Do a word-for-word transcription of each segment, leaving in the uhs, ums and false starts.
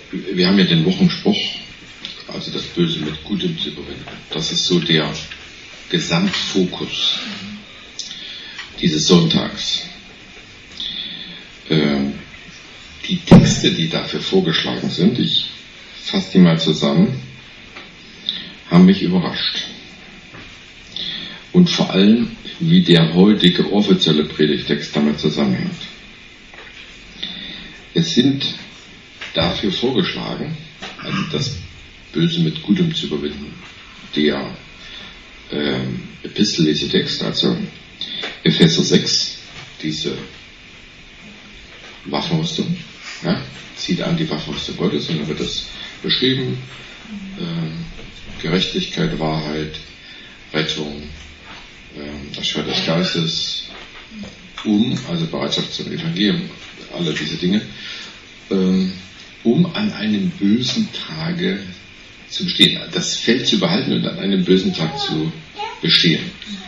wir haben ja den Wochenspruch, also das Böse mit Gutem zu überwinden. Das ist so der Gesamtfokus dieses Sonntags. Ähm, die Texte, die dafür vorgeschlagen sind, ich fasse die mal zusammen, haben mich überrascht. Und vor allem, wie der heutige offizielle Predigtext damit zusammenhängt. Es sind dafür vorgeschlagen, also das Böse mit Gutem zu überwinden, der ähm, Epistellesetext, also Epheser sechs, diese Waffenrüstung, ja, zieht an die Waffenrüstung Gottes, und dann wird das beschrieben, ähm, Gerechtigkeit, Wahrheit, Rettung, ähm, das Schwert des Geistes, um, also Bereitschaft zum Evangelium, alle diese Dinge, ähm, um an einem bösen Tage zu bestehen, das Feld zu behalten und an einem bösen Tag zu bestehen.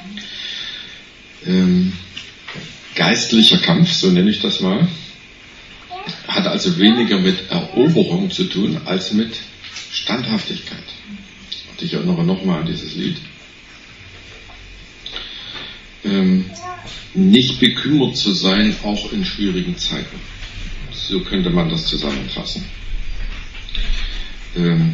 Ähm, geistlicher Kampf, so nenne ich das mal, hat also weniger mit Eroberung zu tun, als mit Standhaftigkeit. Und ich erinnere nochmal an dieses Lied. Ähm, nicht bekümmert zu sein, auch in schwierigen Zeiten. So könnte man das zusammenfassen. Ähm,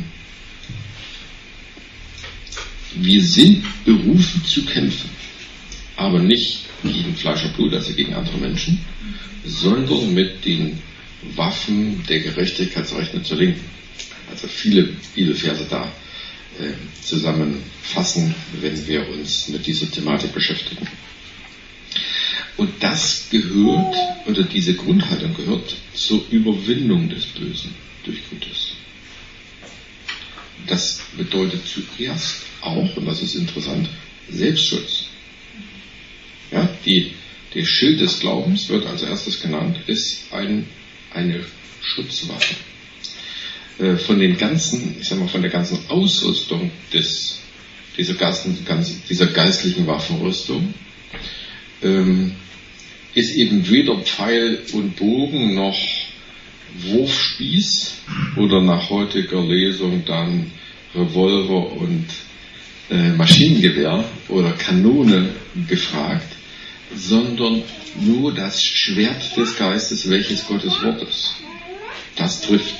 wir sind berufen zu kämpfen, aber nicht gegen Fleisch und Blut, also gegen andere Menschen, sondern mit den Waffen der Gerechtigkeit zur Rechten und zur Linken. Also viele Bibelverse da äh, zusammenfassen, wenn wir uns mit dieser Thematik beschäftigen. Und das gehört, oder diese Grundhaltung gehört zur Überwindung des Bösen durch Gutes. Das bedeutet zuerst auch, und das ist interessant, Selbstschutz. Ja, die, der Schild des Glaubens wird als erstes genannt, ist ein, eine Schutzwaffe. Äh, von den ganzen, ich sag mal, von der ganzen Ausrüstung des, dieser, ganzen, ganz, dieser geistlichen Waffenrüstung ähm, ist eben weder Pfeil und Bogen noch Wurfspieß oder nach heutiger Lesung dann Revolver und äh, Maschinengewehr oder Kanone gefragt, sondern nur das Schwert des Geistes, welches Gottes Wort ist. Das trifft.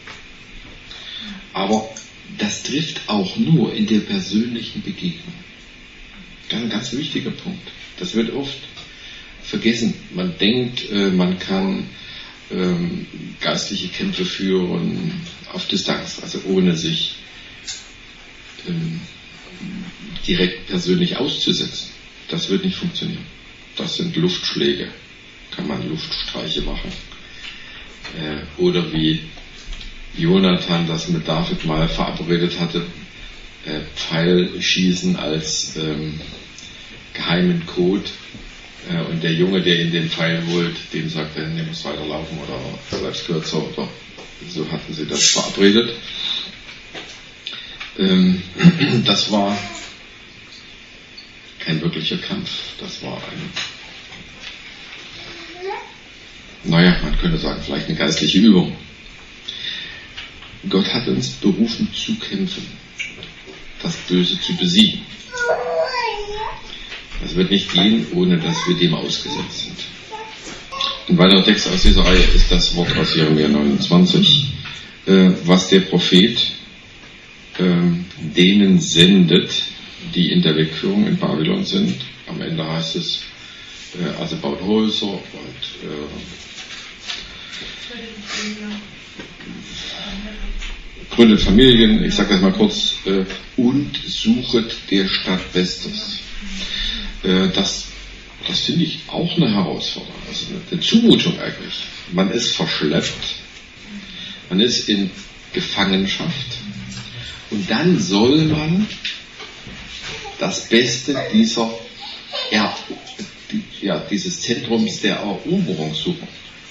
Aber das trifft auch nur in der persönlichen Begegnung. Das ist ein ganz wichtiger Punkt. Das wird oft vergessen. Man denkt, äh, man kann ähm, geistliche Kämpfe führen auf Distanz, also ohne sich ähm, direkt persönlich auszusetzen. Das wird nicht funktionieren. Das sind Luftschläge. Kann man Luftstreiche machen. Äh, oder wie Jonathan das mit David mal verabredet hatte, äh, Pfeilschießen als ähm, geheimen Code. Äh, und der Junge, der ihn den Pfeil holt, dem sagt er, er muss weiterlaufen oder bleibst kürzer. Oder so hatten sie das verabredet. Ähm, das war kein wirklicher Kampf. Das war ein, naja, man könnte sagen, vielleicht eine geistliche Übung. Gott hat uns berufen zu kämpfen, das Böse zu besiegen. Das wird nicht gehen, ohne dass wir dem ausgesetzt sind. Ein weiterer Text aus dieser Reihe ist das Wort aus Jeremia neunundzwanzig, äh, was der Prophet äh, denen sendet, die in der Wegführung in Babylon sind. Am Ende heißt es, äh, also baut Häuser und äh, gründet Familien, ich sage das mal kurz, äh, und suchet der Stadt Bestes. Äh, das das finde ich auch eine Herausforderung, also eine, eine Zumutung eigentlich. Man ist verschleppt, man ist in Gefangenschaft und dann soll man das Beste dieser, ja, die, ja, dieses Zentrums der Eroberung suchen.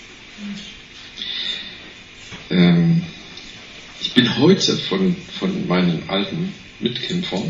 Ähm, ich bin heute von, von meinen alten Mitkämpfern,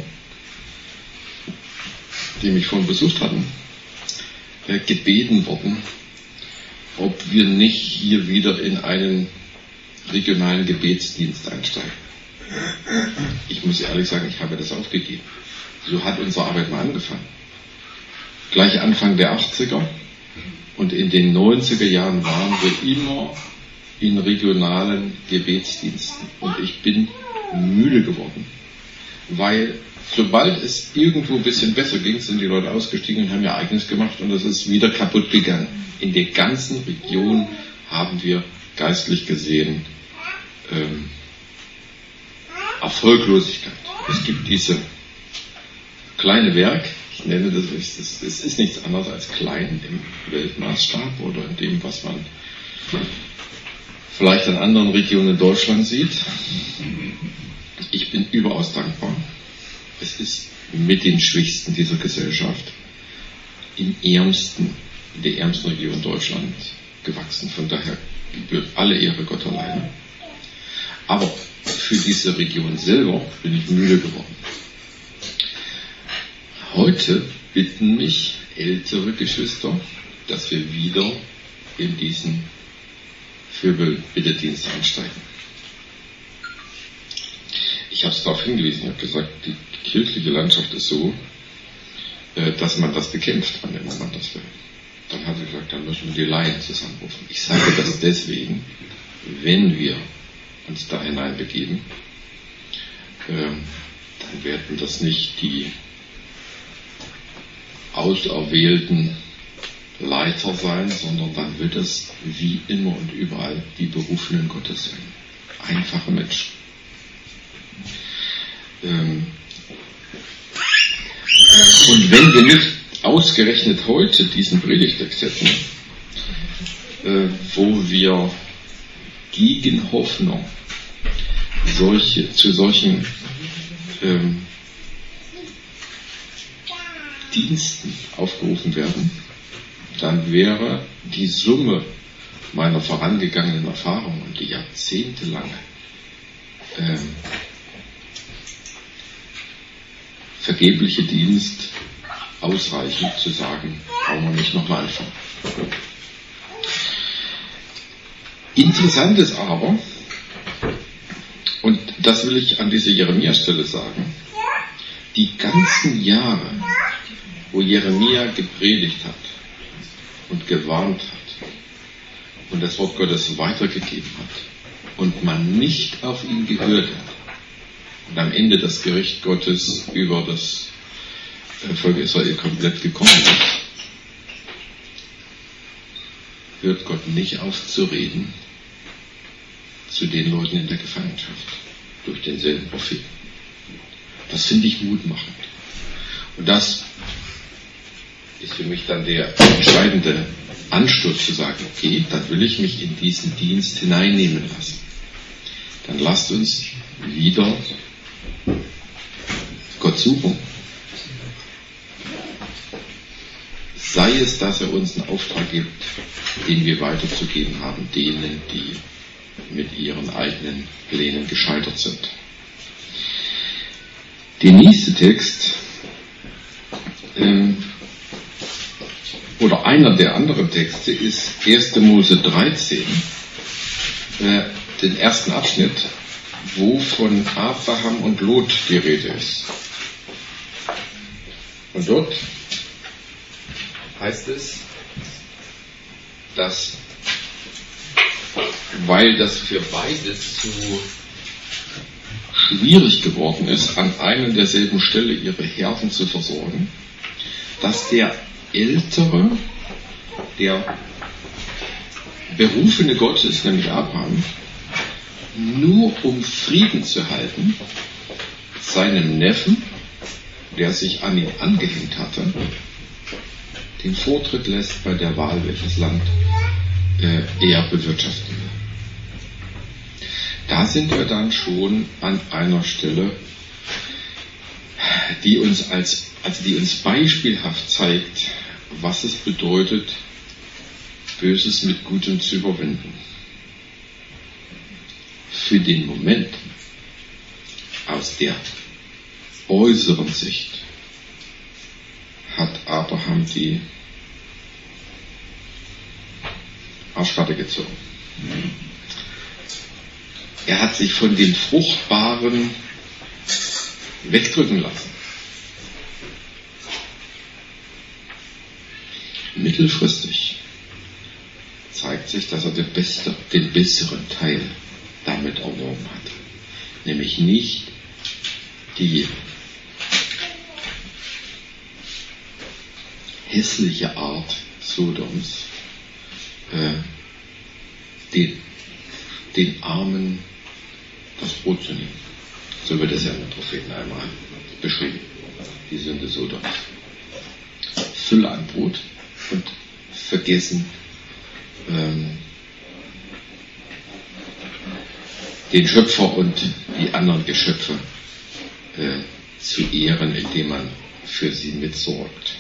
die mich vorhin besucht hatten, äh, gebeten worden, ob wir nicht hier wieder in einen regionalen Gebetsdienst einsteigen. Ich muss ehrlich sagen, ich habe das aufgegeben. So hat unsere Arbeit mal angefangen. Gleich Anfang der achtziger und in den neunziger Jahren waren wir immer in regionalen Gebetsdiensten. Und ich bin müde geworden, weil sobald es irgendwo ein bisschen besser ging, sind die Leute ausgestiegen und haben ihr eigenes gemacht und es ist wieder kaputt gegangen. In der ganzen Region haben wir geistlich gesehen ähm, Erfolglosigkeit. Es gibt diese kleine Werk, ich nenne das, es ist, ist nichts anderes als klein im Weltmaßstab oder in dem, was man vielleicht in anderen Regionen Deutschlands sieht. Ich bin überaus dankbar. Es ist mit den Schwächsten dieser Gesellschaft im ärmsten, in der ärmsten Region Deutschlands gewachsen. Von daher gebührt alle Ehre Gott alleine. Aber für diese Region selber bin ich müde geworden. Heute bitten mich ältere Geschwister, dass wir wieder in diesen Fürbittedienst einsteigen. Ich habe es darauf hingewiesen, ich habe gesagt, die kirchliche Landschaft ist so, dass man das bekämpft, wann immer man das will. Dann hat er gesagt, dann müssen wir die Laien zusammenrufen. Ich sage das deswegen, wenn wir uns da hineinbegeben, dann werden das nicht die auserwählten Leiter sein, sondern dann wird es wie immer und überall die Berufenen Gottes sein. Einfache Menschen. Ähm und wenn wir nicht ausgerechnet heute diesen Predigtext hätten, äh, wo wir gegen Hoffnung solche, zu solchen ähm, Diensten aufgerufen werden, dann wäre die Summe meiner vorangegangenen Erfahrungen und die jahrzehntelange ähm, vergebliche Dienst ausreichend zu sagen, brauchen wir nicht nochmal anfangen. Interessant ist aber, und das will ich an dieser Jeremia-Stelle sagen, die ganzen Jahre, wo Jeremia gepredigt hat und gewarnt hat und das Wort Gottes weitergegeben hat und man nicht auf ihn gehört hat und am Ende das Gericht Gottes über das Volk Israel komplett gekommen ist, hört Gott nicht auf zu reden zu den Leuten in der Gefangenschaft durch denselben Propheten. Das finde ich mutmachend. Und das ist für mich dann der entscheidende Anstoß zu sagen, okay, dann will ich mich in diesen Dienst hineinnehmen lassen. Dann lasst uns wieder Gott suchen. Sei es, dass er uns einen Auftrag gibt, den wir weiterzugeben haben, denen, die mit ihren eigenen Plänen gescheitert sind. Der nächste Text, ähm, oder einer der anderen Texte ist erster Mose dreizehn, äh, den ersten Abschnitt, wo von Abraham und Lot die Rede ist. Und dort heißt es, dass, weil das für beide zu schwierig geworden ist, an einer derselben Stelle ihre Herden zu versorgen, dass der Ältere, der Berufene Gottes, nämlich Abraham, nur um Frieden zu halten, seinem Neffen, der sich an ihn angehängt hatte, den Vortritt lässt bei der Wahl, welches Land äh, er bewirtschaften will. Da sind wir dann schon an einer Stelle, die uns als, also die uns beispielhaft zeigt, was es bedeutet, Böses mit Gutem zu überwinden. Für den Moment, aus der äußeren Sicht, hat Abraham die Arschkarte gezogen. Er hat sich von dem Fruchtbaren wegdrücken lassen. Mittelfristig zeigt sich, dass er den, beste, den besseren Teil damit erworben hat. Nämlich nicht die hässliche Art Sodoms, äh, den, den Armen das Brot zu nehmen. So wird es ja in den Propheten einmal beschrieben, die Sünde Sodoms. Fülle an Brot und vergessen ähm, den Schöpfer und die anderen Geschöpfe äh, zu ehren, indem man für sie mitsorgt.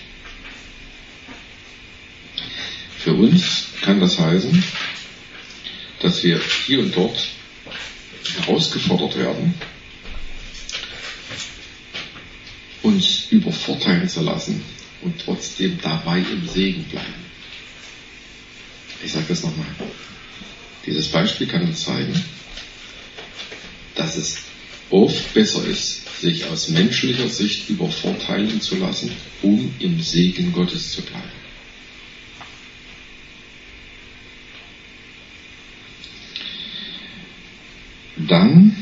Für uns kann das heißen, dass wir hier und dort herausgefordert werden, uns übervorteilen zu lassen und trotzdem dabei im Segen bleiben. Ich sage das nochmal. Dieses Beispiel kann uns zeigen, dass es oft besser ist, sich aus menschlicher Sicht übervorteilen zu lassen, um im Segen Gottes zu bleiben. Dann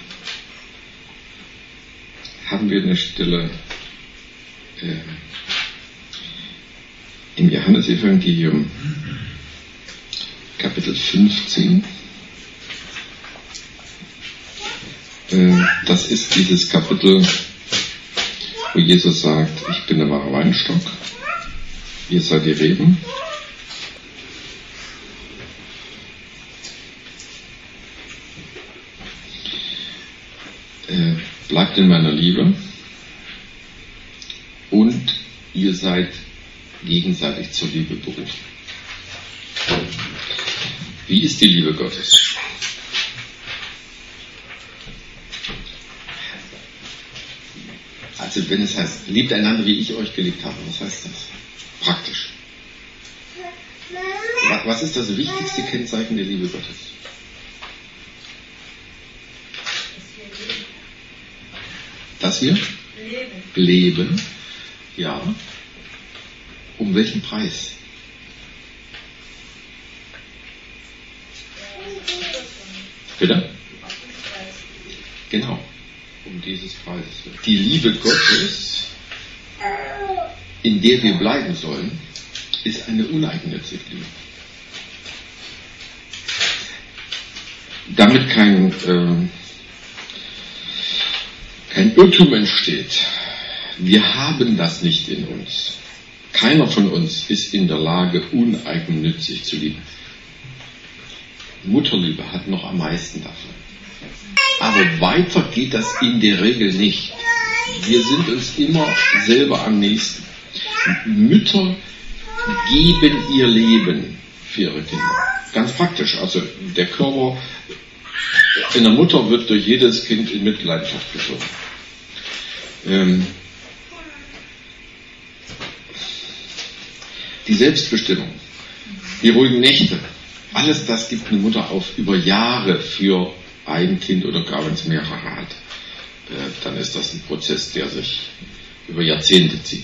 haben wir eine Stelle äh, im Johannesevangelium, Kapitel fünfzehn. Äh, das ist dieses Kapitel, wo Jesus sagt, ich bin der wahre Weinstock, ihr seid die Reben. Äh, bleibt in meiner Liebe und ihr seid gegenseitig zur Liebe berufen. Wie ist die Liebe Gottes? Also wenn es heißt, liebt einander, wie ich euch geliebt habe, was heißt das? Praktisch. Was ist das wichtigste Kennzeichen der Liebe Gottes? Dass wir leben. leben. Ja. Um welchen Preis? Bitte? Genau. Um dieses Preises. Die Liebe Gottes, in der wir bleiben sollen, ist eine uneigennützige Liebe. Damit kein äh, Kein Irrtum entsteht. Wir haben das nicht in uns. Keiner von uns ist in der Lage, uneigennützig zu lieben. Mutterliebe hat noch am meisten davon. Aber weiter geht das in der Regel nicht. Wir sind uns immer selber am nächsten. Mütter geben ihr Leben für ihre Kinder. Ganz praktisch. Also der Körper in der Mutter wird durch jedes Kind in Mitleidenschaft gezogen. Ähm, die Selbstbestimmung, die ruhigen Nächte, alles das gibt eine Mutter auf über Jahre für ein Kind oder gar wenn es mehrere hat. Äh, dann ist das ein Prozess, der sich über Jahrzehnte zieht.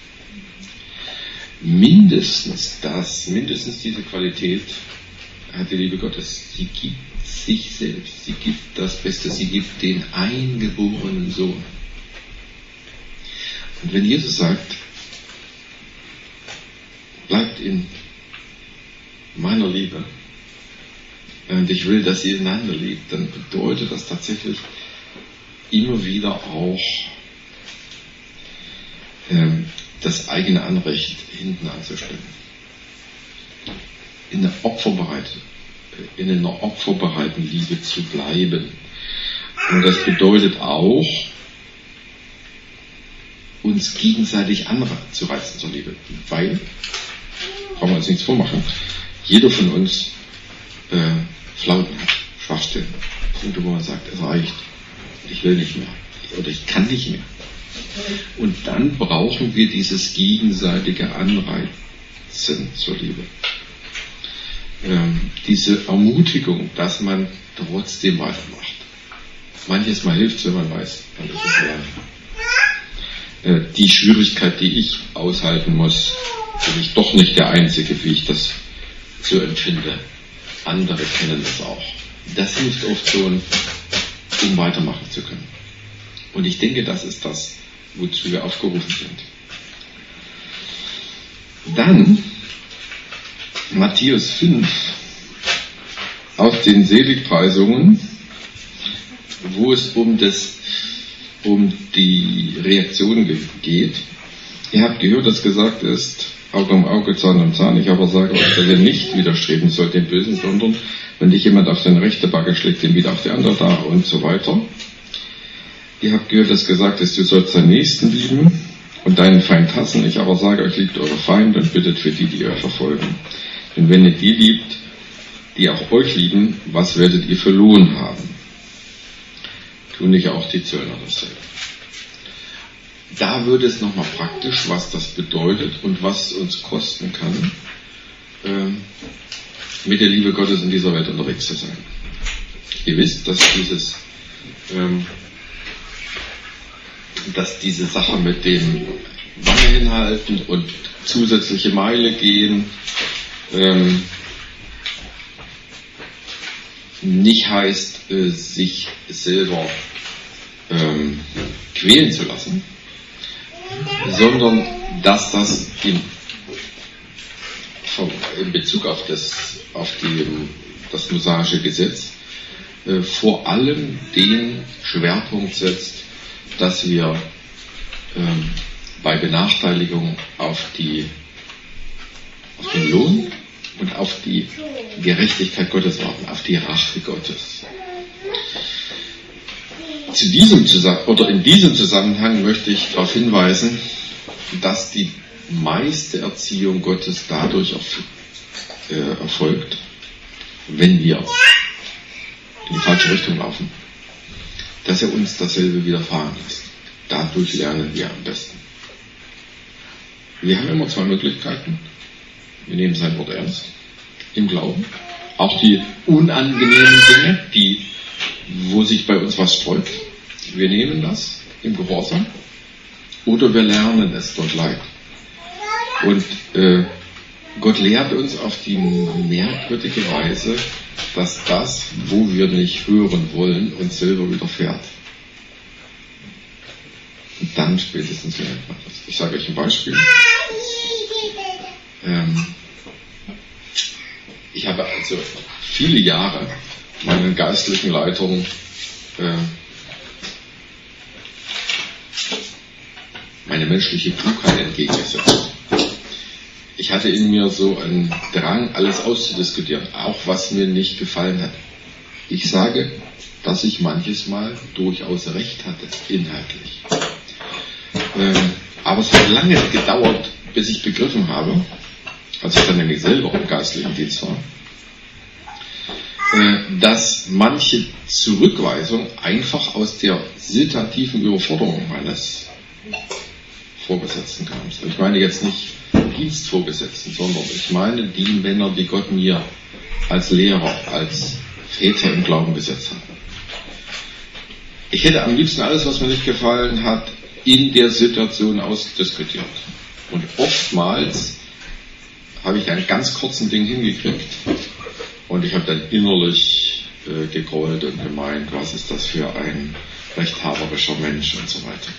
Mindestens das, mindestens diese Qualität hat die Liebe Gottes. Sie gibt sich selbst, sie gibt das Beste, sie gibt den eingeborenen Sohn. Und wenn Jesus sagt, bleibt in meiner Liebe und ich will, dass ihr einander liebt, dann bedeutet das tatsächlich immer wieder auch ähm, das eigene Anrecht hinten anzustellen. In einer opferbereiten, in einer opferbereiten Liebe zu bleiben. Und das bedeutet auch, uns gegenseitig anzureizen zur Liebe. Weil, brauchen wir uns nichts vormachen, jeder von uns äh, Flauten hat, Schwachstellen. Punkte, wo man sagt, es reicht, ich will nicht mehr oder ich kann nicht mehr. Und dann brauchen wir dieses gegenseitige Anreizen zur Liebe. ähm, diese Ermutigung, dass man trotzdem weitermacht. Manches Mal hilft es, wenn man weiß, man ist es allein. Äh, die Schwierigkeit, die ich aushalten muss, bin ich doch nicht der Einzige, wie ich das so empfinde. Andere kennen das auch. Das hilft oft schon, um weitermachen zu können. Und ich denke, das ist das, wozu wir aufgerufen sind. Dann Matthäus fünf aus den Seligpreisungen, wo es um, das, um die Reaktion geht. Ihr habt gehört, dass gesagt ist, Auge um Auge, Zahn um Zahn. Ich aber sage euch, dass ihr nicht widerstreben sollt dem Bösen, sondern wenn dich jemand auf seine rechte Backe schlägt, den wieder auf die andere da und so weiter. Ihr habt gehört, dass gesagt ist, du sollst deinen Nächsten lieben und deinen Feind hassen. Ich aber sage euch, liebt eure Feinde und bittet für die, die euch verfolgen. Denn wenn ihr die liebt, die auch euch lieben, was werdet ihr für Lohn haben? Tun nicht auch die Zöllner dasselbe? Da wird es nochmal praktisch, was das bedeutet und was es uns kosten kann, ähm, mit der Liebe Gottes in dieser Welt unterwegs zu sein. Ihr wisst, dass dieses, ähm, dass diese Sache mit dem Wange hinhalten und zusätzliche Meile gehen, ähm, nicht heißt, äh, sich selber ähm, quälen zu lassen, sondern dass das in, in Bezug auf das, auf die, das mosaische Gesetz äh, vor allem den Schwerpunkt setzt, dass wir äh, bei Benachteiligung auf, die, auf den Lohn und auf die Gerechtigkeit Gottes warten, auf die Rache Gottes. Zu diesem Zusammenhang, oder in diesem Zusammenhang möchte ich darauf hinweisen, dass die meiste Erziehung Gottes dadurch erf- äh, erfolgt, wenn wir in die falsche Richtung laufen, dass er uns dasselbe widerfahren lässt. Dadurch lernen wir am besten. Wir haben immer zwei Möglichkeiten. Wir nehmen sein Wort ernst, im Glauben. Auch die unangenehmen Dinge, die wo sich bei uns was sträubt. Wir nehmen das im Gehorsam oder wir lernen es dort leid. Und äh, Gott lehrt uns auf die merkwürdige Weise, dass das, wo wir nicht hören wollen, uns selber widerfährt. Und dann spätestens lernt man das. Ich sage euch ein Beispiel. Ähm, ich habe also viele Jahre meinen geistlichen Leitern äh, meine menschliche Klugheit entgegengesetzt. Ich hatte in mir so einen Drang, alles auszudiskutieren, auch was mir nicht gefallen hat. Ich sage, dass ich manches Mal durchaus recht hatte, inhaltlich. Ähm, aber es hat lange gedauert, bis ich begriffen habe, als ich dann nämlich selber im geistlichen Dienst war, dass manche Zurückweisung einfach aus der situativen Überforderung meines Vorgesetzten kam. Ich meine jetzt nicht Dienstvorgesetzten, sondern ich meine die Männer, die Gott mir als Lehrer, als Väter im Glauben gesetzt hat. Ich hätte am liebsten alles, was mir nicht gefallen hat, in der Situation ausdiskutiert. Und oftmals habe ich einen ganz kurzen Ding hingekriegt. Und ich habe dann innerlich äh, gegrollt und gemeint, was ist das für ein rechthaberischer Mensch und so weiter.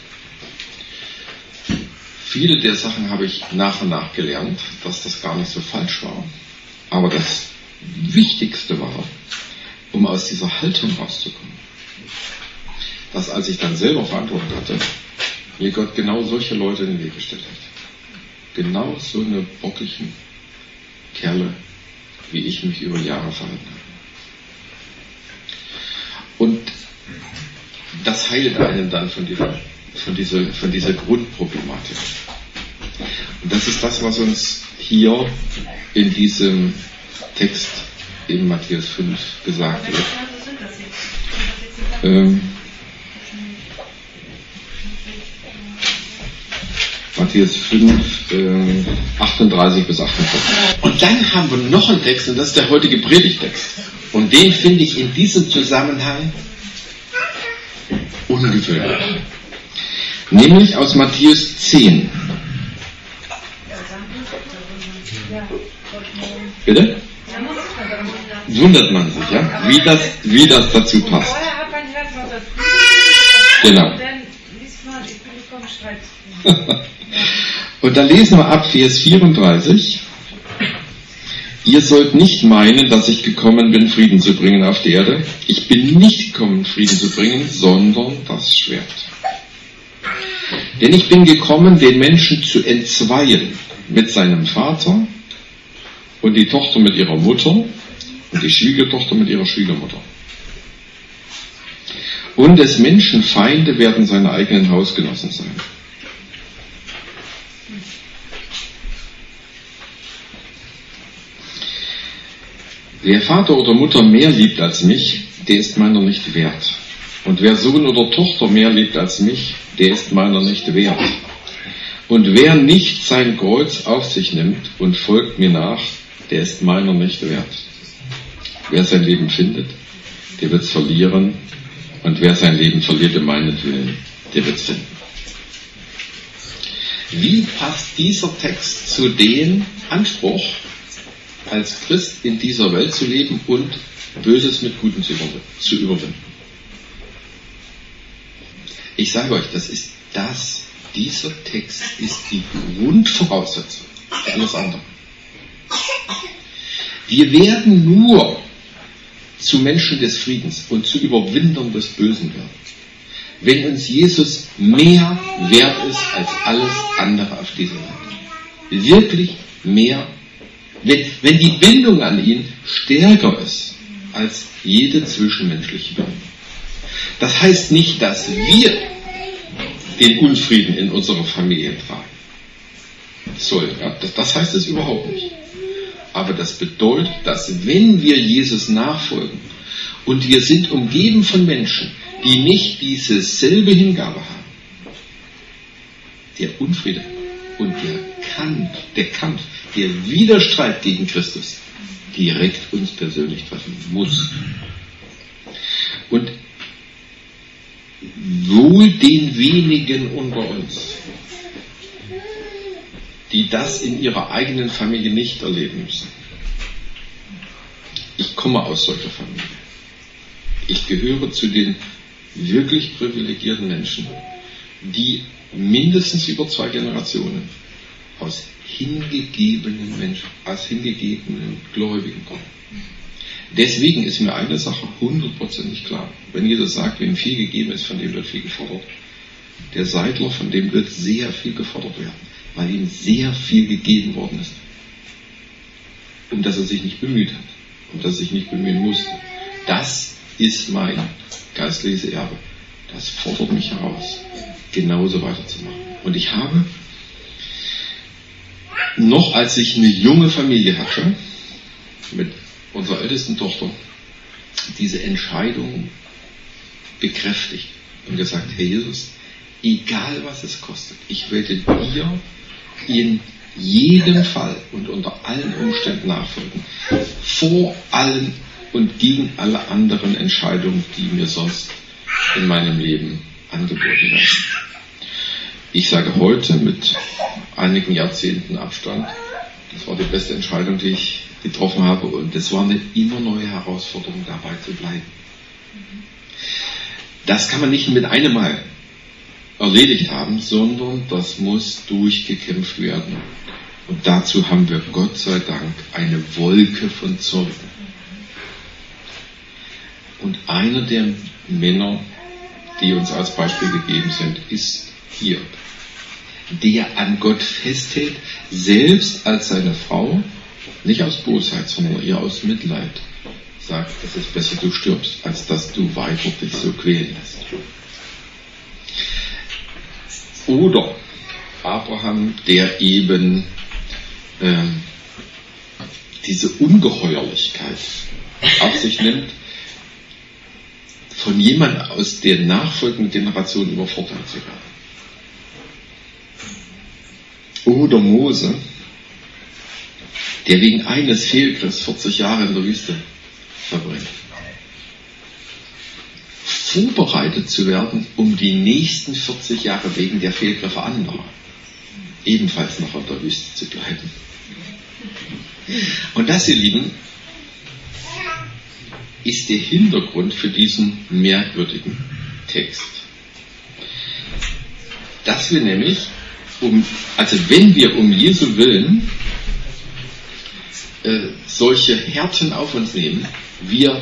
Viele der Sachen habe ich nach und nach gelernt, dass das gar nicht so falsch war. Aber das Wichtigste war, um aus dieser Haltung rauszukommen, dass als ich dann selber Verantwortung hatte, mir Gott genau solche Leute in den Weg gestellt hat. Genau so eine bockigen Kerle, wie ich mich über Jahre verhalten habe. Und das heilt einen dann von dieser, von dieser, von dieser Grundproblematik. Und das ist das, was uns hier in diesem Text in Matthäus fünf gesagt wird. Ähm, Matthäus fünf, äh, achtunddreißig bis achtundvierzig. Und dann haben wir noch einen Text, und das ist der heutige Predigtext. Und den finde ich in diesem Zusammenhang ungewöhnlich. Nämlich aus Matthäus zehn. Bitte? Wundert man sich, ja? Wie das, wie das dazu passt. Genau. Und da lesen wir ab Vers vierunddreißig. Ihr sollt nicht meinen, dass ich gekommen bin, Frieden zu bringen auf die Erde. Ich bin nicht gekommen, Frieden zu bringen, sondern das Schwert. Denn ich bin gekommen, den Menschen zu entzweien mit seinem Vater und die Tochter mit ihrer Mutter und die Schwiegertochter mit ihrer Schwiegermutter. Und des Menschen Feinde werden seine eigenen Hausgenossen sein. Wer Vater oder Mutter mehr liebt als mich, der ist meiner nicht wert. Und wer Sohn oder Tochter mehr liebt als mich, der ist meiner nicht wert. Und wer nicht sein Kreuz auf sich nimmt und folgt mir nach, der ist meiner nicht wert. Wer sein Leben findet, der wird es verlieren. Und wer sein Leben verliert um meinetwillen, der wird es finden. Wie passt dieser Text zu dem Anspruch, als Christ in dieser Welt zu leben und Böses mit Gutem zu überwinden? Ich sage euch, das ist das, dieser Text ist die Grundvoraussetzung für alles andere. Wir werden nur zu Menschen des Friedens und zu Überwindern des Bösen werden, wenn uns Jesus mehr wert ist als alles andere auf dieser Welt. Wirklich mehr. Wenn, wenn die Bindung an ihn stärker ist als jede zwischenmenschliche Bindung. Das heißt nicht, dass wir den Unfrieden in unserer Familie tragen sollen. Ja, das, das heißt es überhaupt nicht. Aber das bedeutet, dass wenn wir Jesus nachfolgen und wir sind umgeben von Menschen, die nicht diese selbe Hingabe haben, der Unfriede und der Kampf, der Kampf, der Widerstreit gegen Christus direkt uns persönlich treffen muss. Und wohl den wenigen unter uns, die das in ihrer eigenen Familie nicht erleben müssen. Ich komme aus solcher Familie. Ich gehöre zu den wirklich privilegierten Menschen, die mindestens über zwei Generationen aus hingegebenen Menschen, aus hingegebenen Gläubigen kommen. Deswegen ist mir eine Sache hundertprozentig klar. Wenn Jesus sagt, wem viel gegeben ist, von dem wird viel gefordert. Der Seidler, von dem wird sehr viel gefordert werden, weil ihm sehr viel gegeben worden ist. Um das er sich nicht bemüht hat, um das er sich nicht bemühen musste. Das ist mein geistliches Erbe. Das fordert mich heraus, genauso weiterzumachen. Und ich habe, noch als ich eine junge Familie hatte, mit unserer ältesten Tochter, diese Entscheidung bekräftigt und gesagt, Herr Jesus, egal was es kostet, ich werde dir in jedem Fall und unter allen Umständen nachfolgen, vor allen und gegen alle anderen Entscheidungen, die mir sonst in meinem Leben angeboten werden. Ich sage heute mit einigen Jahrzehnten Abstand, das war die beste Entscheidung, die ich getroffen habe, und es war eine immer neue Herausforderung, dabei zu bleiben. Das kann man nicht mit einem Mal erledigt haben, sondern das muss durchgekämpft werden. Und dazu haben wir Gott sei Dank eine Wolke von Zeugen. Und einer der Männer, die uns als Beispiel gegeben sind, ist Hiob, der an Gott festhält, selbst als seine Frau, nicht aus Bosheit, sondern eher aus Mitleid, sagt, es ist besser, du stirbst, als dass du weiter dich so quälen lässt. Oder Abraham, der eben ähm, diese Ungeheuerlichkeit auf sich nimmt, von jemand aus der nachfolgenden Generation überfordert zu werden. Oder Mose, der wegen eines Fehlgriffs vierzig Jahre in der Wüste verbringt. Vorbereitet zu werden, um die nächsten vierzig Jahre wegen der Fehlgriffe anderer ebenfalls noch in der Wüste zu bleiben. Und das, ihr Lieben, ist der Hintergrund für diesen merkwürdigen Text. Dass wir nämlich, um, also wenn wir um Jesu Willen äh, solche Härten auf uns nehmen, wir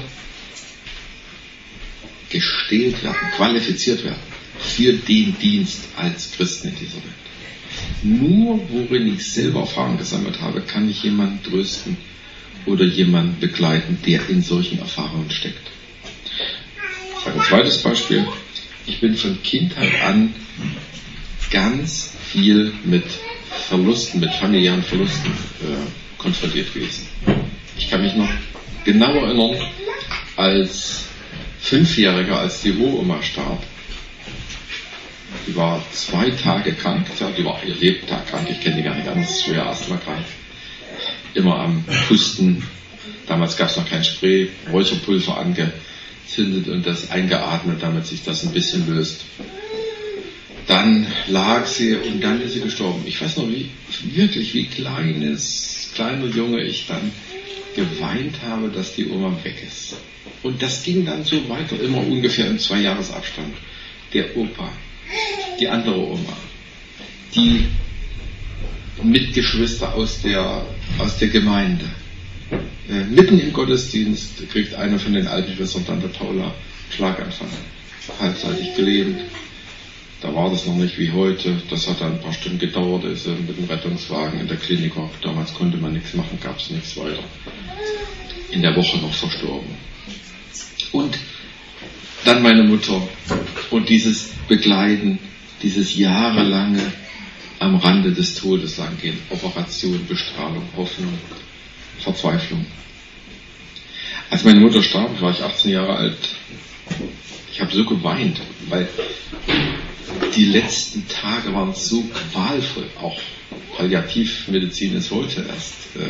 gestählt werden, qualifiziert werden für den Dienst als Christen in dieser Welt. Nur worin ich selber Erfahrung gesammelt habe, kann ich jemanden trösten oder jemanden begleiten, der in solchen Erfahrungen steckt. Ich sage ein zweites Beispiel. Ich bin von Kindheit an ganz viel mit Verlusten, mit familiären Verlusten äh, konfrontiert gewesen. Ich kann mich noch genau erinnern, als Fünfjähriger, als die Uroma starb. Die war zwei Tage krank, ja, die war ihr Lebtag krank, ich kenne die gar nicht anders, schwer Asthma krank. Immer am Pusten, damals gab es noch kein Spray, Räucherpulver angezündet und das eingeatmet, damit sich das ein bisschen löst. Dann lag sie und dann ist sie gestorben. Ich weiß noch, wie wirklich wie kleines, kleiner Junge ich dann geweint habe, dass die Oma weg ist. Und das ging dann so weiter, immer ungefähr im Zwei-Jahres-Abstand. Der Opa, die andere Oma, die Mitgeschwister aus der, aus der Gemeinde. Äh, mitten im Gottesdienst kriegt eine von den alten Schwestern, Tante Paula, Schlaganfall. Halbseitig gelähmt. Da war das noch nicht wie heute. Das hat dann ein paar Stunden gedauert, ist sie mit dem Rettungswagen in der Klinik. Damals konnte man nichts machen, gab es nichts weiter. In der Woche noch verstorben. Und dann meine Mutter und dieses Begleiten, dieses jahrelange am Rande des Todes langgehen. Operation, Bestrahlung, Hoffnung, Verzweiflung. Als meine Mutter starb, war ich achtzehn Jahre alt. Ich habe so geweint, weil die letzten Tage waren so qualvoll. Auch Palliativmedizin ist heute erst äh,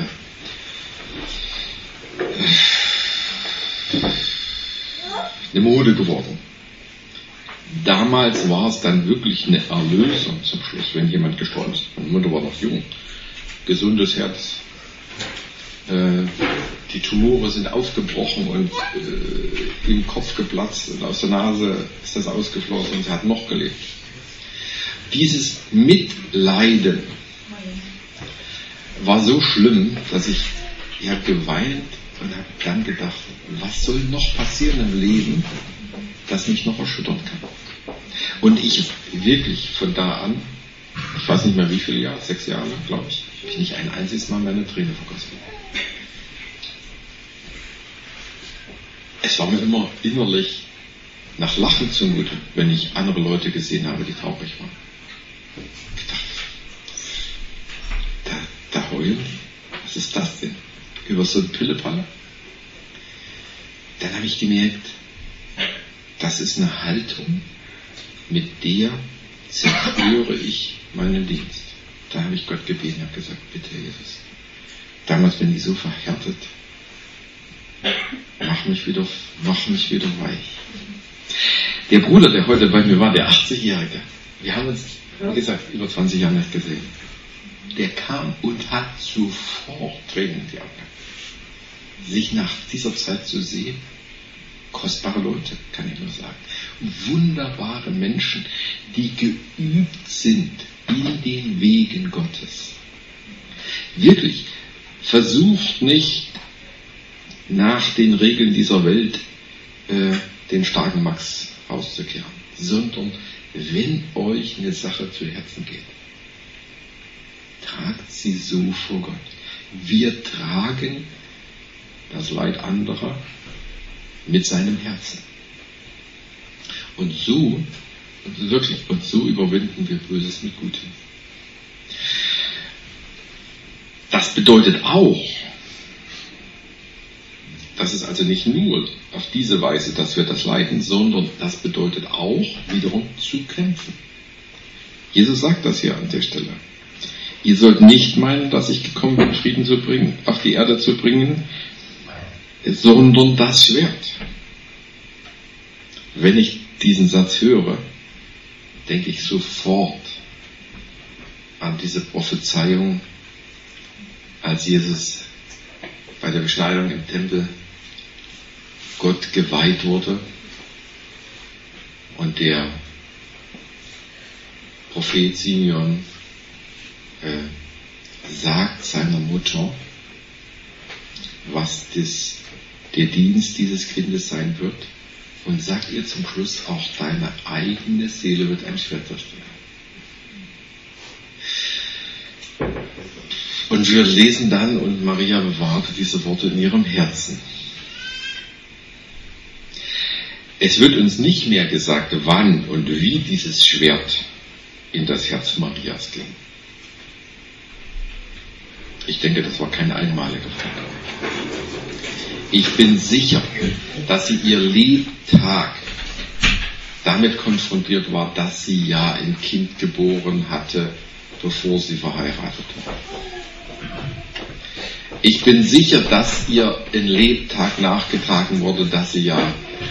eine Mode geworden. Damals war es dann wirklich eine Erlösung zum Schluss, wenn jemand gestorben ist. Meine Mutter war noch jung, gesundes Herz. Äh, die Tumore sind aufgebrochen und äh, im Kopf geplatzt und aus der Nase ist das ausgeflossen und sie hat noch gelebt. Dieses Mitleiden war so schlimm, dass ich ja geweint und habe dann gedacht, was soll noch passieren im Leben, das mich noch erschüttern kann. Und ich wirklich von da an, ich weiß nicht mehr wie viele Jahre, sechs Jahre lang, glaube ich, habe ich nicht ein einziges Mal meine Träne vergossen. Es war mir immer innerlich nach Lachen zumute, wenn ich andere Leute gesehen habe, die traurig waren. Ich dachte, da, da heulen die? Was ist das denn? Über so ein Pillepalle? Dann habe ich gemerkt, das ist eine Haltung, mit der zerstöre ich meinen Dienst. Da habe ich Gott gebeten, habe gesagt, bitte Jesus, damals bin ich so verhärtet, mach mich wieder, mach mich wieder weich. Der Bruder, der heute bei mir war, der achtzigjährige, wir haben uns, wie gesagt, über zwanzig Jahre nicht gesehen. Der kam und hat sofort Tränen in die Augen. Sich nach dieser Zeit zu sehen, kostbare Leute, kann ich nur sagen. Wunderbare Menschen, die geübt sind in den Wegen Gottes. Wirklich, versucht nicht nach den Regeln dieser Welt äh, den starken Max rauszukehren, sondern wenn euch eine Sache zu Herzen geht, tragt sie so vor Gott. Wir tragen das Leid anderer mit seinem Herzen. Und so, wirklich, und so überwinden wir Böses mit Gutem. Das bedeutet auch, dass es also nicht nur auf diese Weise, dass wir das leiden, sondern das bedeutet auch wiederum zu kämpfen. Jesus sagt das hier an der Stelle. Ihr sollt nicht meinen, dass ich gekommen bin, Frieden zu bringen, auf die Erde zu bringen, sondern das Schwert. Wenn ich diesen Satz höre, denke ich sofort an diese Prophezeiung, als Jesus bei der Beschneidung im Tempel Gott geweiht wurde und der Prophet Simeon äh, sagt seiner Mutter, was das, der Dienst dieses Kindes sein wird, und sagt ihr zum Schluss, auch deine eigene Seele wird ein Schwert zerstören. Und wir lesen dann, und Maria bewahrte diese Worte in ihrem Herzen. Es wird uns nicht mehr gesagt, wann und wie dieses Schwert in das Herz Marias ging. Ich denke, das war kein einmaliger Fall. Ich bin sicher, dass sie ihr Lebtag damit konfrontiert war, dass sie ja ein Kind geboren hatte, bevor sie verheiratet war. Ich bin sicher, dass ihr ein Lebtag nachgetragen wurde, dass sie ja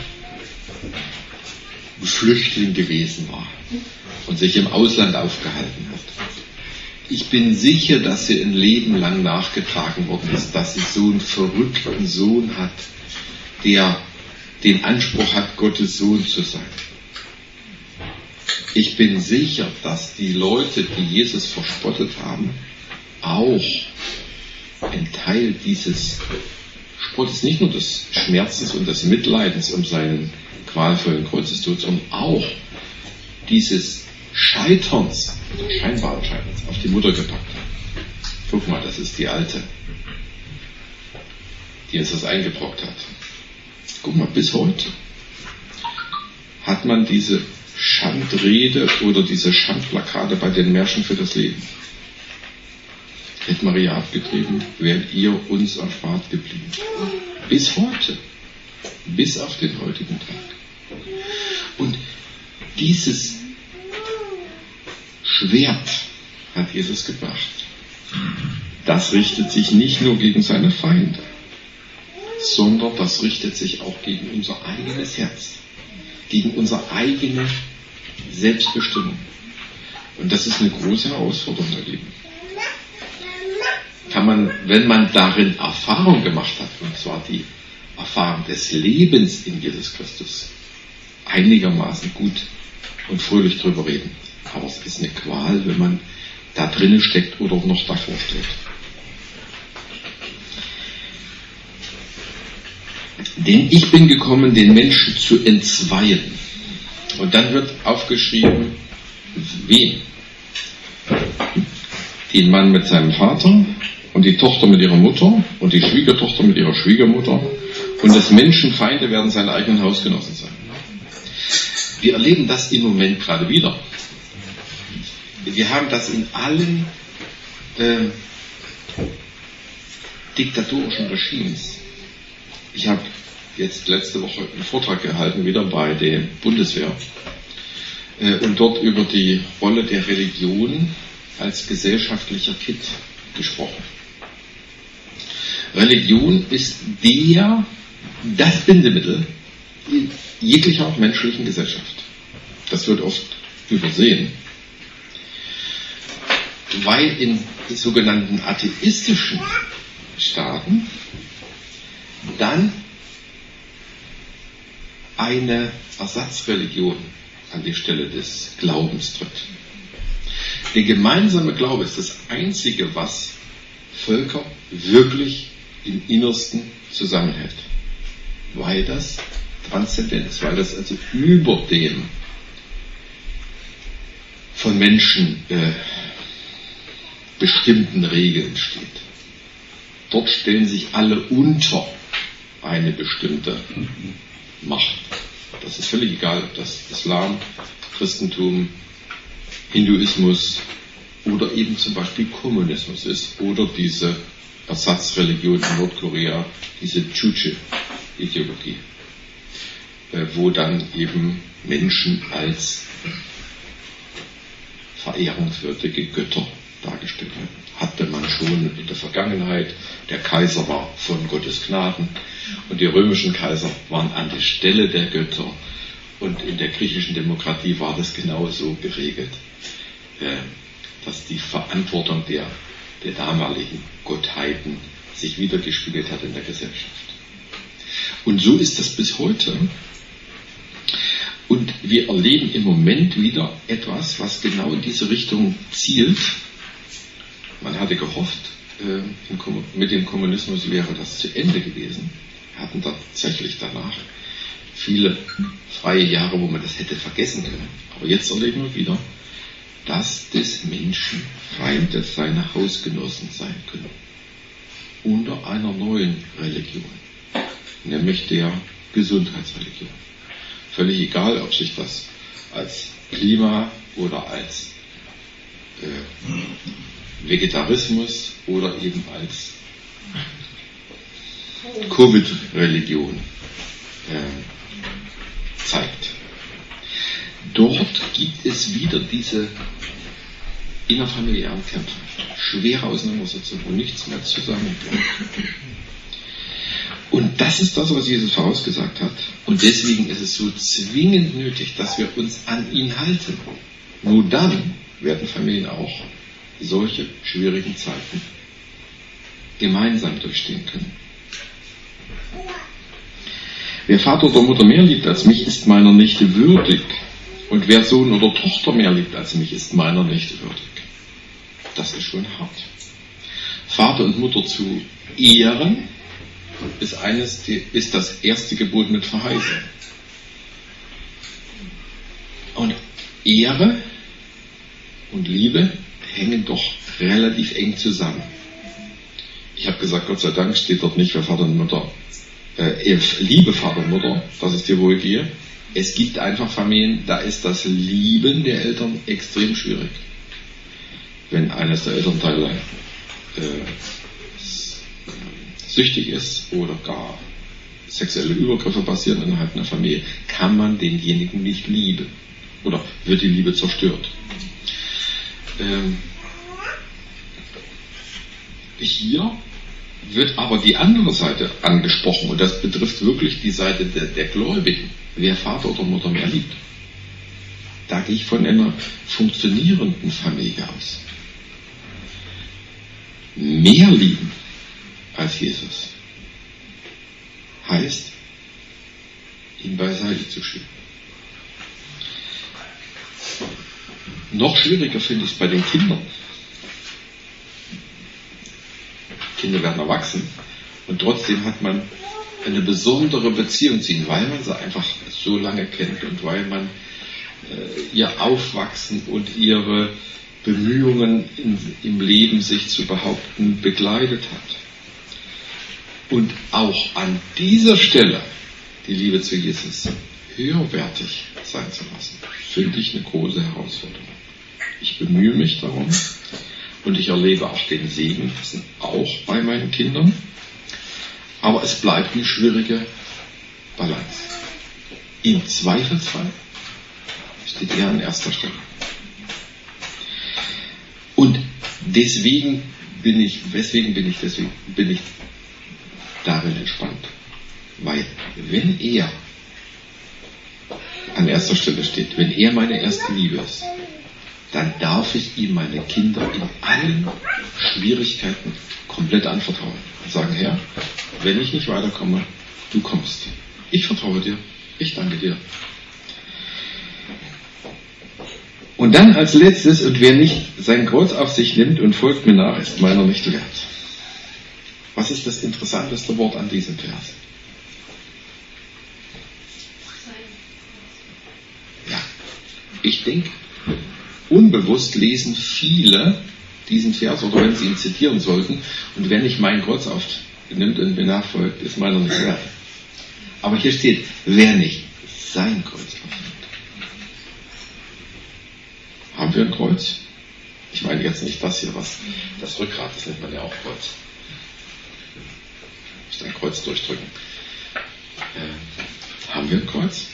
Flüchtling gewesen war und sich im Ausland aufgehalten hat. Ich bin sicher, dass ihr ein Leben lang nachgetragen worden ist, dass sie so einen verrückten Sohn hat, der den Anspruch hat, Gottes Sohn zu sein. Ich bin sicher, dass die Leute, die Jesus verspottet haben, auch ein Teil dieses Spottes, nicht nur des Schmerzes und des Mitleidens um seinen qualvollen Kreuzestod, sondern auch dieses Scheiterns, scheinbaren Scheiterns, auf die Mutter gepackt hat. Guck mal, das ist die Alte, die uns das eingebrockt hat. Guck mal, bis heute hat man diese Schandrede oder diese Schandplakate bei den Märschen für das Leben. Hätte Maria abgetrieben, wärt ihr uns erspart geblieben. Bis heute. Bis auf den heutigen Tag. Und dieses Schwert hat Jesus gebracht. Das richtet sich nicht nur gegen seine Feinde, sondern das richtet sich auch gegen unser eigenes Herz, gegen unsere eigene Selbstbestimmung. Und das ist eine große Herausforderung, ihr Lieben. Kann man, wenn man darin Erfahrung gemacht hat, und zwar die Erfahrung des Lebens in Jesus Christus, einigermaßen gut und fröhlich drüber reden. Aber es ist eine Qual, wenn man da drinnen steckt oder noch davor steht. Denn ich bin gekommen, den Menschen zu entzweien. Und dann wird aufgeschrieben, wen? Den Mann mit seinem Vater und die Tochter mit ihrer Mutter und die Schwiegertochter mit ihrer Schwiegermutter und des Menschen Feinde werden seine eigenen Hausgenossen sein. Wir erleben das im Moment gerade wieder. Wir haben das in allen äh, diktatorischen Regimes. Ich habe jetzt letzte Woche einen Vortrag gehalten, wieder bei der Bundeswehr, äh, und dort über die Rolle der Religion als gesellschaftlicher Kitt gesprochen. Religion ist der, das Bindemittel in jeglicher menschlichen Gesellschaft. Das wird oft übersehen, weil in sogenannten atheistischen Staaten dann eine Ersatzreligion an die Stelle des Glaubens tritt. Der gemeinsame Glaube ist das Einzige, was Völker wirklich im Innersten zusammenhält, weil das transzendent ist, weil das also über dem von Menschen äh, bestimmten Regeln steht. Dort stellen sich alle unter eine bestimmte Macht. Das ist völlig egal, ob das Islam, Christentum, Hinduismus oder eben zum Beispiel Kommunismus ist oder diese Ersatzreligion in Nordkorea, diese Juche-Ideologie, wo dann eben Menschen als verehrungswürdige Götter dargestellt werden. Hatte man schon in der Vergangenheit. Der Kaiser war von Gottes Gnaden und die römischen Kaiser waren an der Stelle der Götter. Und in der griechischen Demokratie war das genauso geregelt, dass die Verantwortung der, der damaligen Gottheiten sich wiedergespiegelt hat in der Gesellschaft. Und so ist das bis heute. Und wir erleben im Moment wieder etwas, was genau in diese Richtung zielt. Man hatte gehofft, mit dem Kommunismus wäre das zu Ende gewesen. Wir hatten tatsächlich danach viele freie Jahre, wo man das hätte vergessen können. Aber jetzt erleben wir wieder, dass des Menschen Feinde seine Hausgenossen sein können. Unter einer neuen Religion, nämlich der Gesundheitsreligion. Völlig egal, ob sich das als Klima oder als äh, Vegetarismus oder eben als Covid-Religion äh, zeigt. Dort gibt es wieder diese innerfamiliären Kämpfe, schwere Auseinandersetzungen, wo nichts mehr zusammenbleibt. Und das ist das, was Jesus vorausgesagt hat. Und deswegen ist es so zwingend nötig, dass wir uns an ihn halten. Nur dann werden Familien auch solche schwierigen Zeiten gemeinsam durchstehen können. Wer Vater oder Mutter mehr liebt als mich, ist meiner nicht würdig. Und wer Sohn oder Tochter mehr liebt als mich, ist meiner nicht würdig. Das ist schon hart. Vater und Mutter zu ehren, ist, eines, ist das erste Gebot mit Verheißung. Und Ehre und Liebe hängen doch relativ eng zusammen. Ich habe gesagt, Gott sei Dank steht dort nicht für Vater und Mutter, äh, liebe Vater und Mutter, dass es dir wohl gehe. Es gibt einfach Familien, da ist das Lieben der Eltern extrem schwierig. Wenn eines der Elternteile äh, süchtig ist oder gar sexuelle Übergriffe passieren innerhalb einer Familie, kann man denjenigen nicht lieben. Oder wird die Liebe zerstört. Ähm, hier wird aber die andere Seite angesprochen und das betrifft wirklich die Seite der, der Gläubigen. Wer Vater oder Mutter mehr liebt. Da gehe ich von einer funktionierenden Familie aus. Mehr lieben als Jesus heißt, ihn beiseite zu schieben. Noch schwieriger finde ich es bei den Kindern. Kinder werden erwachsen und trotzdem hat man eine besondere Beziehung zu ihnen, weil man sie einfach so lange kennt und weil man äh, ihr Aufwachsen und ihre Bemühungen in, im Leben sich zu behaupten begleitet hat. Und auch an dieser Stelle die Liebe zu Jesus höherwertig sein zu lassen, finde ich eine große Herausforderung. Ich bemühe mich darum und ich erlebe auch den Segen auch bei meinen Kindern, aber es bleibt eine schwierige Balance. Im Zweifelsfall steht er an erster Stelle. Und deswegen bin ich, weswegen bin ich, deswegen bin ich darin entspannt. Weil, wenn er an erster Stelle steht, wenn er meine erste Liebe ist, dann darf ich ihm meine Kinder in allen Schwierigkeiten komplett anvertrauen. Und sagen, Herr, wenn ich nicht weiterkomme, du kommst. Ich vertraue dir. Ich danke dir. Und dann als letztes, und wer nicht sein Kreuz auf sich nimmt und folgt mir nach, ist meiner nicht wert. Was ist das interessanteste Wort an diesem Vers? Ja, ich denke, unbewusst lesen viele diesen Vers, oder wenn sie ihn zitieren sollten, und wer nicht mein Kreuz aufnimmt und mir nachfolgt, ist meiner nicht wert. Aber hier steht, wer nicht sein Kreuz aufnimmt. Haben wir ein Kreuz? Ich meine jetzt nicht das hier, was das Rückgrat, das nennt man ja auch Kreuz. Ich muss ein Kreuz durchdrücken. Äh, haben wir ein Kreuz?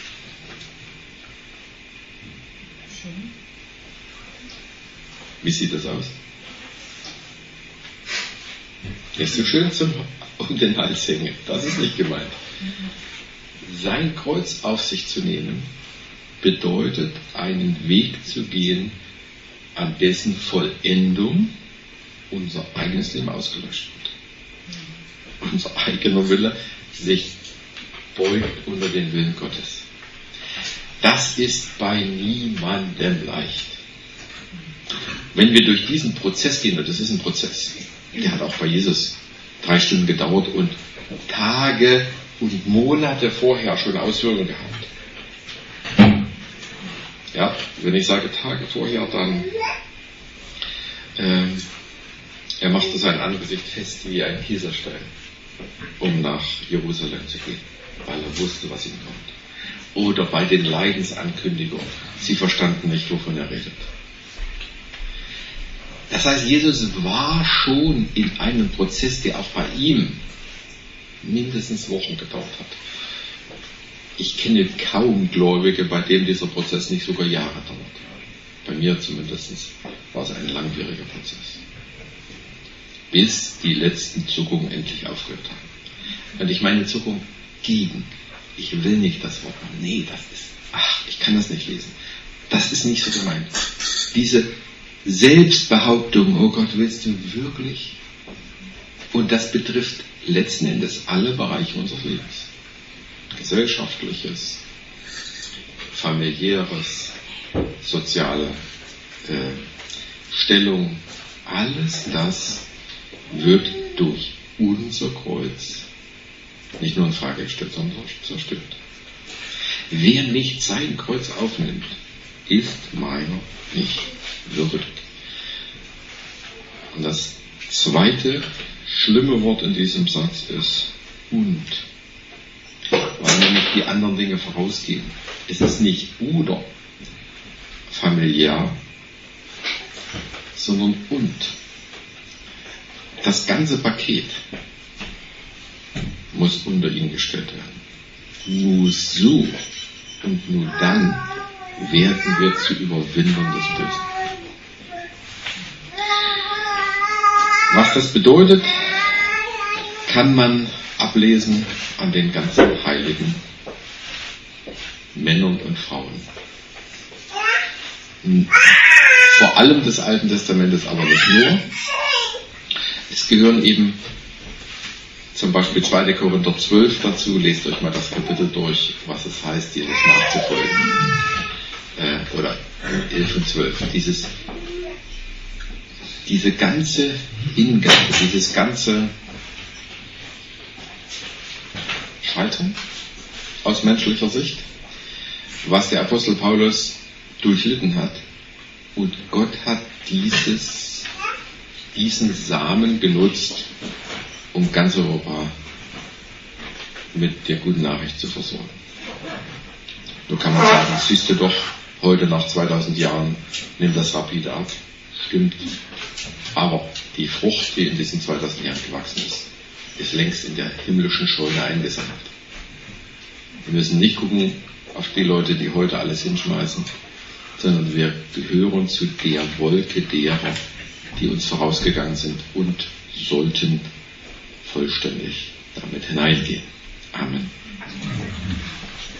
Wie sieht das aus? Ist so schön zum um den Hals hängen. Das ist nicht gemeint. Sein Kreuz auf sich zu nehmen, bedeutet, einen Weg zu gehen, an dessen Vollendung unser eigenes Leben ausgelöscht wird. Unser eigener Wille sich beugt unter den Willen Gottes. Das ist bei niemandem leicht. Wenn wir durch diesen Prozess gehen, und das ist ein Prozess, der hat auch bei Jesus drei Stunden gedauert und Tage und Monate vorher schon Auswirkungen gehabt. Ja, wenn ich sage Tage vorher, dann ähm, er machte sein Angesicht fest wie ein Kieselstein, um nach Jerusalem zu gehen, weil er wusste, was ihm kommt. Oder bei den Leidensankündigungen. Sie verstanden nicht, wovon er redet. Das heißt, Jesus war schon in einem Prozess, der auch bei ihm mindestens Wochen gedauert hat. Ich kenne kaum Gläubige, bei denen dieser Prozess nicht sogar Jahre dauert. Bei mir zumindest war es ein langwieriger Prozess. Bis die letzten Zuckungen endlich aufgehört haben. Und ich meine Zuckung gegen. Ich will nicht das Wort machen. Nee, das ist, ach, ich kann das nicht lesen. Das ist nicht so gemeint. Diese Selbstbehauptung, oh Gott, willst du wirklich? Und das betrifft letzten Endes alle Bereiche unseres Lebens. Gesellschaftliches, familiäres, soziale äh, Stellung, alles das wird durch unser Kreuz nicht nur in Frage gestellt, sondern zerstört. Wer nicht sein Kreuz aufnimmt, ist meiner nicht würdig. Und das zweite schlimme Wort in diesem Satz ist und. Weil nämlich die anderen Dinge vorausgehen. Es ist nicht oder familiär, sondern und. Das ganze Paket muss unter ihn gestellt werden. Nur so und nur dann werden wir zu Überwindern des Bösen. Was das bedeutet, kann man ablesen an den ganzen heiligen Männern und Frauen. Vor allem des Alten Testamentes, aber nicht nur. Es gehören eben zum Beispiel zweiter Korinther zwölf dazu. Lest euch mal das Kapitel durch, was es heißt, Jesus nachzufolgen. Äh, oder elf und zwölf. Dieses, diese ganze Hingabe, dieses ganze Scheitern aus menschlicher Sicht, was der Apostel Paulus durchlitten hat. Und Gott hat dieses, diesen Samen genutzt, um ganz Europa mit der guten Nachricht zu versorgen. So kann man sagen, siehst du doch, heute nach zweitausend Jahren nimmt das rapide ab. Stimmt. Aber die Frucht, die in diesen zweitausend Jahren gewachsen ist, ist längst in der himmlischen Scheune eingesammelt. Wir müssen nicht gucken auf die Leute, die heute alles hinschmeißen, sondern wir gehören zu der Wolke derer, die uns vorausgegangen sind und sollten vollständig damit hineingehen. Amen.